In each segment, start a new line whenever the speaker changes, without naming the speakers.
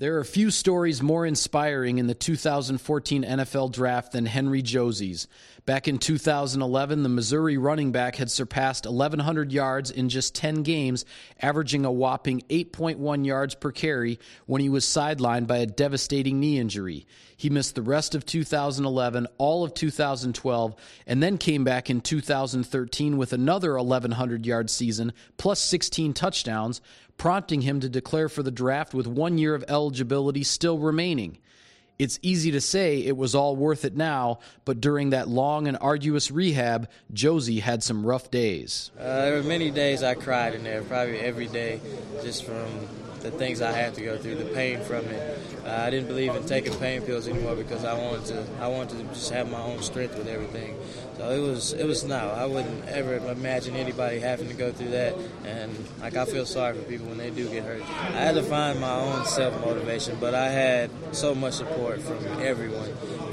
There are few stories more inspiring in the 2014 NFL Draft than Henry Josey's. Back in 2011, the Missouri running back had surpassed 1,100 yards in just 10 games, averaging a whopping 8.1 yards per carry when he was sidelined by a devastating knee injury. He missed the rest of 2011, all of 2012, and then came back in 2013 with another 1,100-yard season, plus 16 touchdowns, prompting him to declare for the draft with 1 year of eligibility still remaining. It's easy to say it was all worth it now, but during that long and arduous rehab, Josey had some rough days.
There were many days I cried in there, probably every day, just from the things I had to go through, the pain from it. I didn't believe in taking pain pills anymore because I wanted to just have my own strength with everything. So it was now. I wouldn't ever imagine anybody having to go through that, and I feel sorry for people when they do get hurt. I had to find my own self-motivation, but I had so much support from everyone.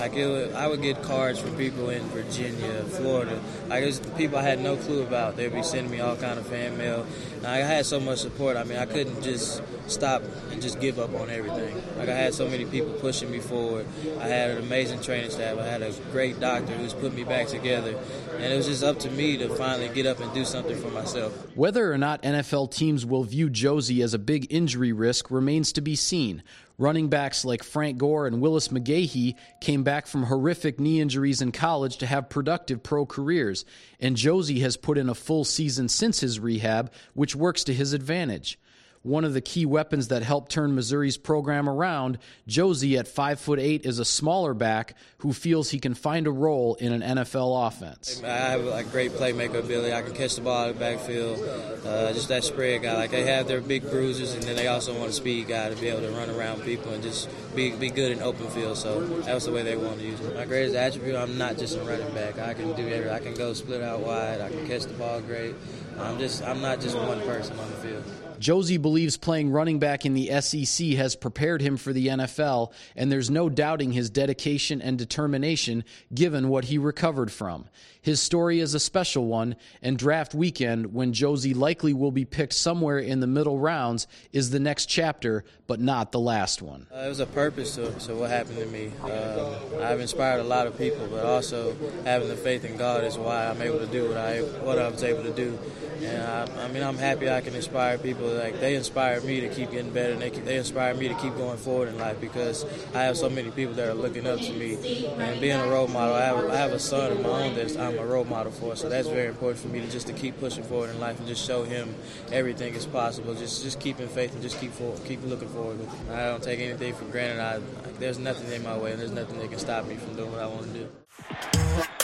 I would get cards from people in Virginia, Florida. It was people I had no clue about. They'd be sending me all kind of fan mail. I had so much support. I couldn't just stop and just give up on everything. I had so many people pushing me forward. I had an amazing training staff. I had a great doctor who's put me back together. And it was just up to me to finally get up and do something for myself.
Whether or not NFL teams will view Josey as a big injury risk remains to be seen. Running backs like Frank Gore and Willis McGahee came back from horrific knee injuries in college to have productive pro careers, and Josey has put in a full season since his rehab, which works to his advantage. One of the key weapons that helped turn Missouri's program around, Josey at 5'8" is a smaller back who feels he can find a role in an NFL offense.
I have a great playmaker ability. I can catch the ball out of the backfield. Just that spread guy. They have their big bruisers, and then they also want a speed guy to be able to run around people and just be good in open field. So that was the way they wanted to use me. My greatest attribute, I'm not just a running back. I can do everything. I can go split out wide. I can catch the ball great. I'm not just one person on the field.
Josey believes playing running back in the SEC has prepared him for the NFL, and there's no doubting his dedication and determination given what he recovered from. His story is a special one, and draft weekend, when Josey likely will be picked somewhere in the middle rounds, is the next chapter, but not the last one.
It was a purpose to what happened to me. I've inspired a lot of people, but also having the faith in God is why I'm able to do what I was able to do. And I'm happy I can inspire people. Like, they inspire me to keep getting better, and they inspire me to keep going forward in life because I have so many people that are looking up to me. And being a role model, I have a son of my own that I'm a role model for, so that's very important for me to keep pushing forward in life and just show him everything is possible. Just keep in faith and just keep looking forward with it. I don't take anything for granted. There's nothing in my way, and there's nothing that can stop me from doing what I want to do.